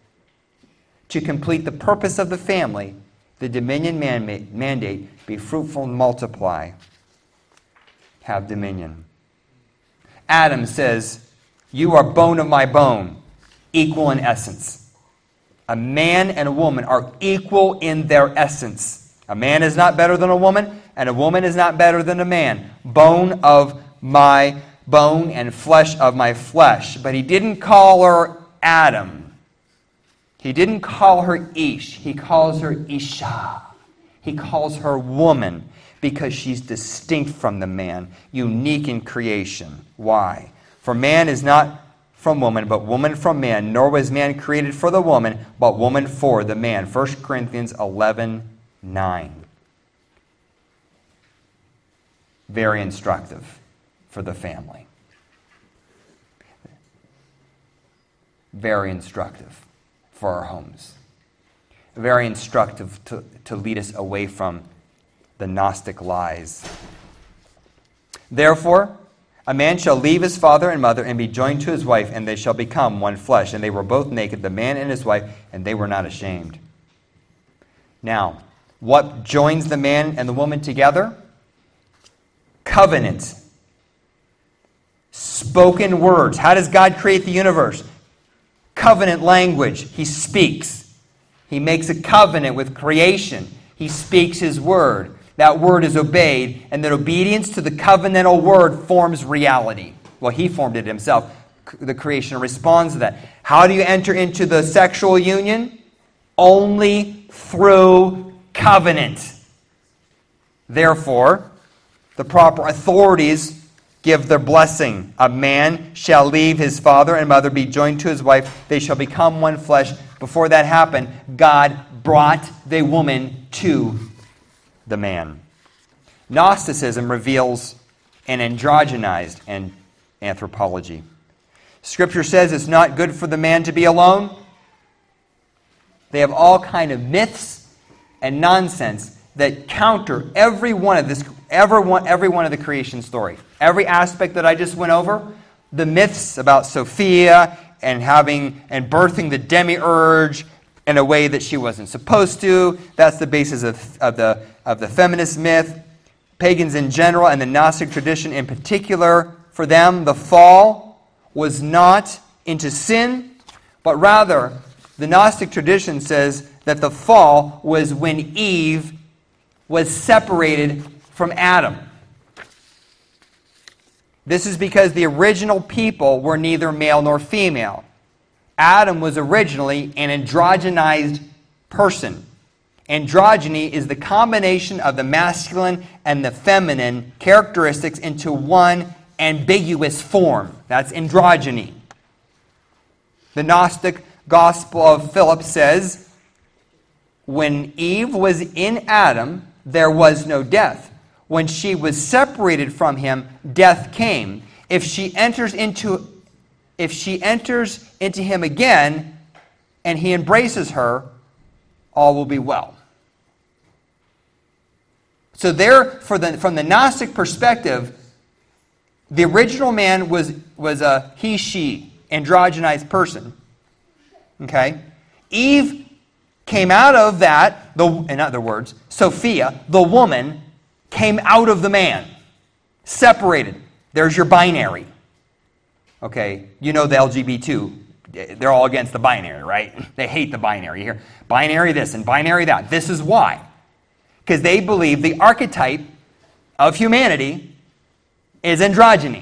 To complete the purpose of the family, the dominion mandate, be fruitful and multiply, have dominion. Adam says, "You are bone of my bone," equal in essence. A man and a woman are equal in their essence. A man is not better than a woman, and a woman is not better than a man. Bone of my bone and flesh of my flesh. But he didn't call her Adam. He didn't call her Ish. He calls her Isha. He calls her woman because she's distinct from the man, unique in creation. Why? For man is not from woman, but woman from man, nor was man created for the woman, but woman for the man. First Corinthians eleven nine. Very instructive for the family. Very instructive for our homes. Very instructive to, to lead us away from the Gnostic lies. Therefore, a man shall leave his father and mother and be joined to his wife, and they shall become one flesh. And they were both naked, the man and his wife, and they were not ashamed. Now, what joins the man and the woman together? Covenant. Spoken words. How does God create the universe? Covenant language. He speaks. He makes a covenant with creation. He speaks his word. That word is obeyed, and that obedience to the covenantal word forms reality. Well, he formed it himself. The creation responds to that. How do you enter into the sexual union? Only through covenant. Therefore, the proper authorities give their blessing. A man shall leave his father and mother, be joined to his wife. They shall become one flesh. Before that happened, God brought the woman to the man. Gnosticism reveals an androgenized and anthropology. Scripture says it's not good for the man to be alone. They have all kind of myths and nonsense that counter every one of this, every one, every one of the creation story. Every aspect that I just went over, the myths about Sophia and having and birthing the demiurge in a way that she wasn't supposed to. That's the basis of, of the of the feminist myth. Pagans in general and the Gnostic tradition in particular, for them, the fall was not into sin, but rather the Gnostic tradition says that the fall was when Eve was separated from Adam. This is because the original people were neither male nor female. Adam was originally an androgenized person. Androgyny is the combination of the masculine and the feminine characteristics into one ambiguous form. That's androgyny. The Gnostic Gospel of Philip says, when Eve was in Adam, there was no death. When she was separated from him, death came. If she enters into, if she enters into him again, and he embraces her, all will be well. So there, for the, from the Gnostic perspective, The original man was, was a he, she, androgynized person. Okay? Eve came out of that, the, in other words, Sophia, the woman, came out of the man. Separated. There's your binary. Okay? You know the L G B T Q. They're all against the binary, right? They hate the binary. You hear binary this and binary that. This is why. Because they believe the archetype of humanity is androgyny.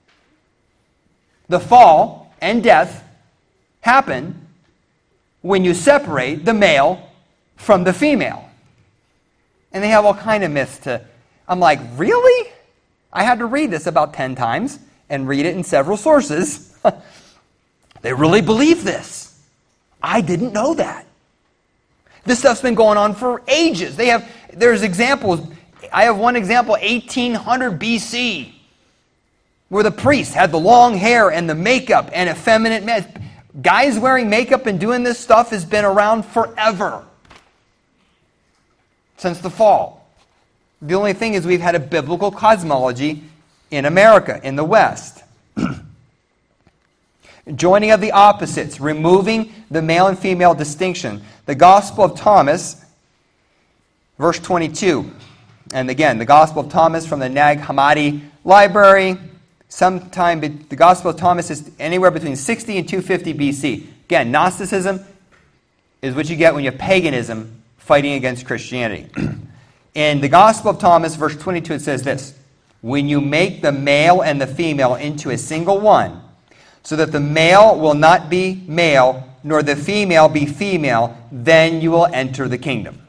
The fall and death happen when you separate the male from the female. And they have all kind of myths to... I'm like, really? I had to read this about ten times and read it in several sources. They really believe this. I didn't know that. This stuff's been going on for ages. They have, there's examples. I have one example, eighteen hundred B C, where the priest had the long hair and the makeup and effeminate men. Guys wearing makeup and doing this stuff has been around forever. Since the fall. The only thing is we've had a biblical cosmology in America, in the West. Joining of the opposites, removing the male and female distinction. The Gospel of Thomas, verse twenty-two. And again, the Gospel of Thomas from the Nag Hammadi Library. Sometime, the Gospel of Thomas is anywhere between sixty and two fifty B C. Again, Gnosticism is what you get when you have paganism fighting against Christianity. In the Gospel of Thomas, verse twenty-two, it says this: when you make the male and the female into a single one, so that the male will not be male, nor the female be female, then you will enter the kingdom.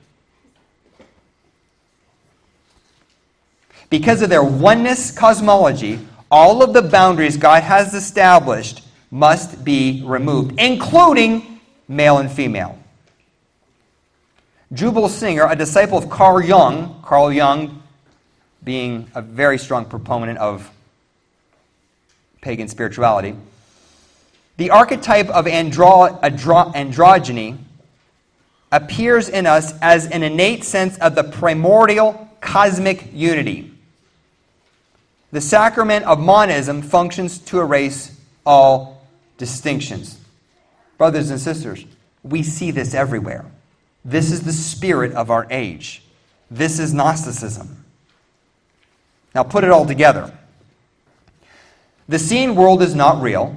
Because of their oneness cosmology, all of the boundaries God has established must be removed, including male and female. Jubal Singer, a disciple of Carl Jung, Carl Jung being a very strong proponent of pagan spirituality, the archetype of andro- andro- androgyny appears in us as an innate sense of the primordial cosmic unity. The sacrament of monism functions to erase all distinctions. Brothers and sisters, we see this everywhere. This is the spirit of our age. This is Gnosticism. Now put it all together. The seen world is not real.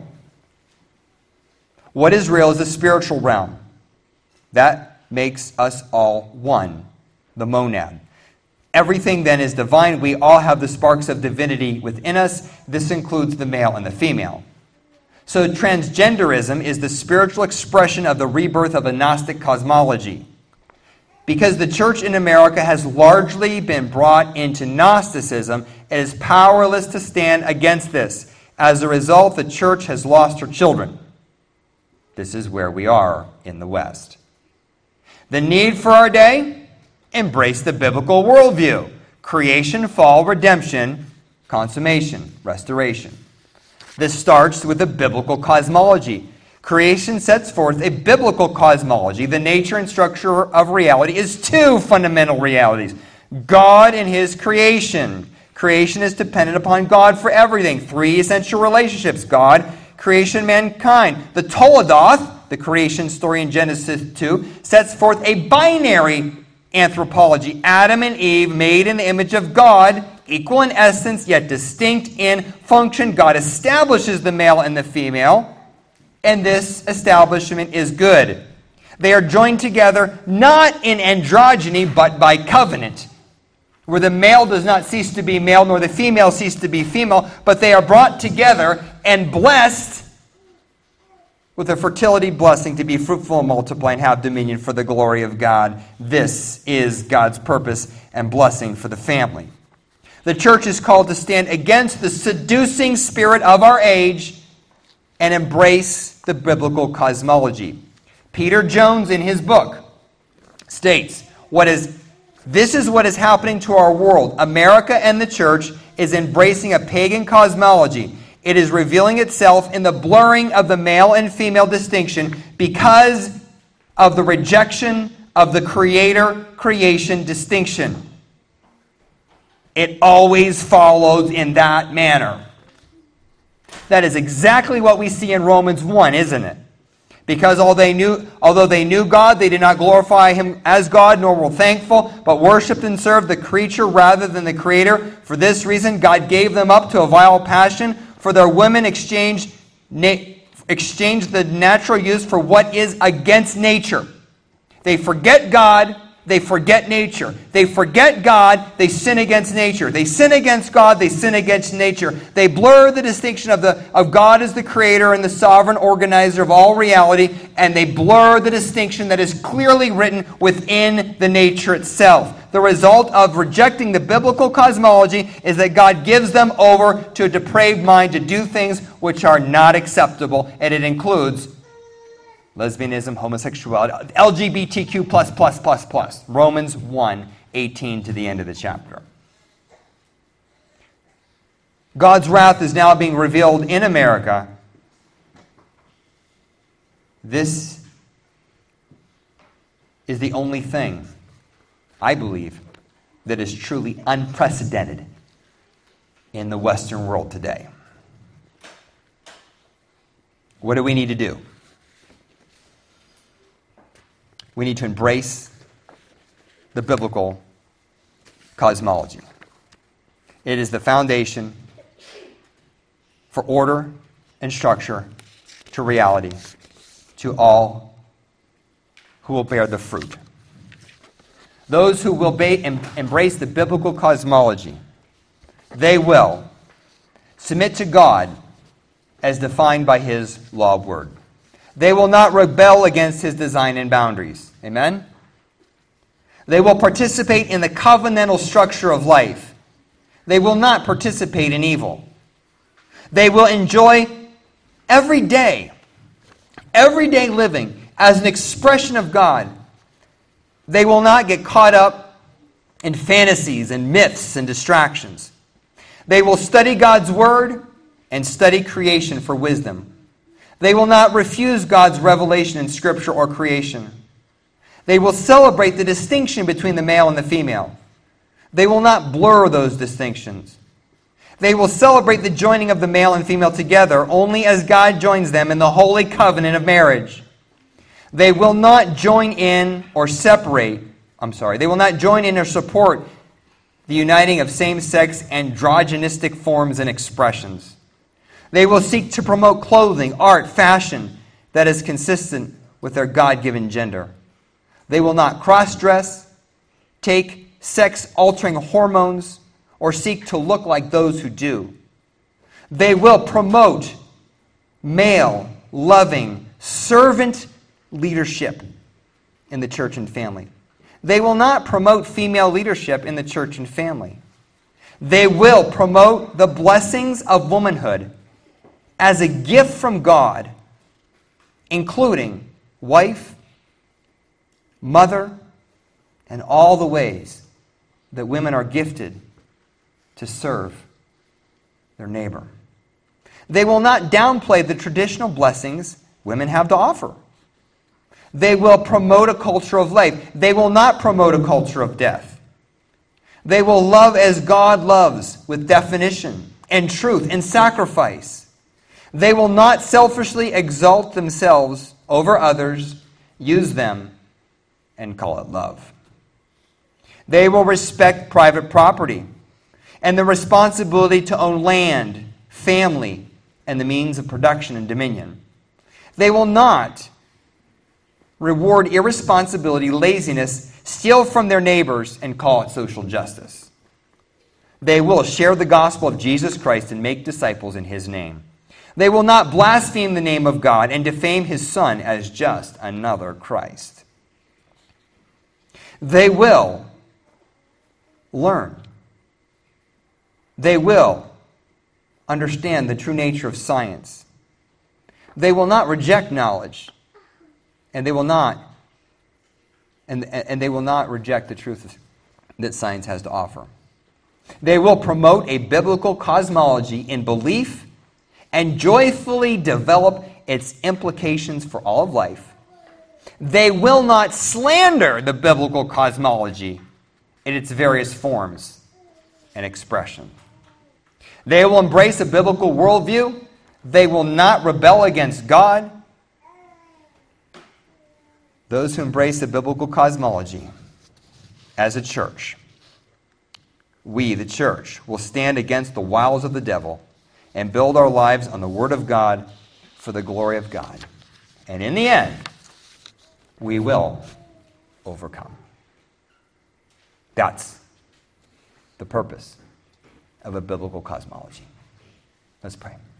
What is real is the spiritual realm. That makes us all one, the monad. Everything then is divine. We all have the sparks of divinity within us. This includes the male and the female. So transgenderism is the spiritual expression of the rebirth of a Gnostic cosmology. Because the church in America has largely been brought into Gnosticism, it is powerless to stand against this. As a result, the church has lost her children. This is where we are in the West. The need for our day? Embrace the biblical worldview. Creation, fall, redemption, consummation, restoration. This starts with the biblical cosmology. Creation sets forth a biblical cosmology. The nature and structure of reality is two fundamental realities. God and His creation. Creation is dependent upon God for everything. Three essential relationships. God, creation, mankind. The Toledoth, the creation story in Genesis two, sets forth a binary anthropology. Adam and Eve, made in the image of God, equal in essence, yet distinct in function. God establishes the male and the female, and this establishment is good. They are joined together not in androgyny, but by covenant, where the male does not cease to be male, nor the female cease to be female, but they are brought together and blessed with a fertility blessing to be fruitful and multiply and have dominion for the glory of God. This is God's purpose and blessing for the family. The church is called to stand against the seducing spirit of our age and embrace the biblical cosmology. Peter Jones, in his book, states, "What is this is what is happening to our world. America and the church is embracing a pagan cosmology. It is revealing itself in the blurring of the male and female distinction because of the rejection of the creator-creation distinction. It always follows in that manner. That is exactly what we see in Romans one, isn't it? Because although they knew, although they knew God, they did not glorify Him as God, nor were thankful, but worshipped and served the creature rather than the Creator. For this reason, God gave them up to a vile passion, for their women exchanged, na- exchanged the natural use for what is against nature. They forget God, they forget nature. They forget God, they sin against nature. They sin against God, they sin against nature. They blur the distinction of, the, of God as the creator and the sovereign organizer of all reality, and they blur the distinction that is clearly written within the nature itself. The result of rejecting the biblical cosmology is that God gives them over to a depraved mind to do things which are not acceptable, and it includes lesbianism, homosexuality, L G B T Q plus, plus, plus, plus. Romans one, eighteen to the end of the chapter. God's wrath is now being revealed in America. This is the only thing, I believe, that is truly unprecedented in the Western world today. What do we need to do? We need to embrace the biblical cosmology. It is the foundation for order and structure to reality, to all who will bear the fruit. Those who will be, em, embrace the biblical cosmology, they will submit to God as defined by His law of word. They will not rebel against His design and boundaries. Amen? They will participate in the covenantal structure of life. They will not participate in evil. They will enjoy every day, everyday living as an expression of God. They will not get caught up in fantasies and myths and distractions. They will study God's word and study creation for wisdom. They will not refuse God's revelation in Scripture or creation. They will celebrate the distinction between the male and the female. They will not blur those distinctions. They will celebrate the joining of the male and female together only as God joins them in the holy covenant of marriage. They will not join in or separate, I'm sorry, they will not join in or support the uniting of same-sex androgynistic forms and expressions. They will seek to promote clothing, art, fashion that is consistent with their God-given gender. They will not cross-dress, take sex-altering hormones, or seek to look like those who do. They will promote male, loving, servant leadership in the church and family. They will not promote female leadership in the church and family. They will promote the blessings of womanhood as a gift from God, including wife, mother, and all the ways that women are gifted to serve their neighbor. They will not downplay the traditional blessings women have to offer. They will promote a culture of life. They will not promote a culture of death. They will love as God loves, with definition and truth and sacrifice. They will not selfishly exalt themselves over others, use them, and call it love. They will respect private property and the responsibility to own land, family, and the means of production and dominion. They will not reward irresponsibility, laziness, steal from their neighbors, and call it social justice. They will share the gospel of Jesus Christ and make disciples in His name. They will not blaspheme the name of God and defame His Son as just another Christ. They will learn. They will understand the true nature of science. They will not reject knowledge, and they will not and, and they will not reject the truth that science has to offer. They will promote a biblical cosmology in belief and joyfully develop its implications for all of life. They will not slander the biblical cosmology in its various forms and expression. They will embrace a biblical worldview They will not rebel against God. Those who embrace the biblical cosmology as a church, we, the church, will stand against the wiles of the devil and build our lives on the Word of God for the glory of God. And in the end, we will overcome. That's the purpose of a biblical cosmology. Let's pray.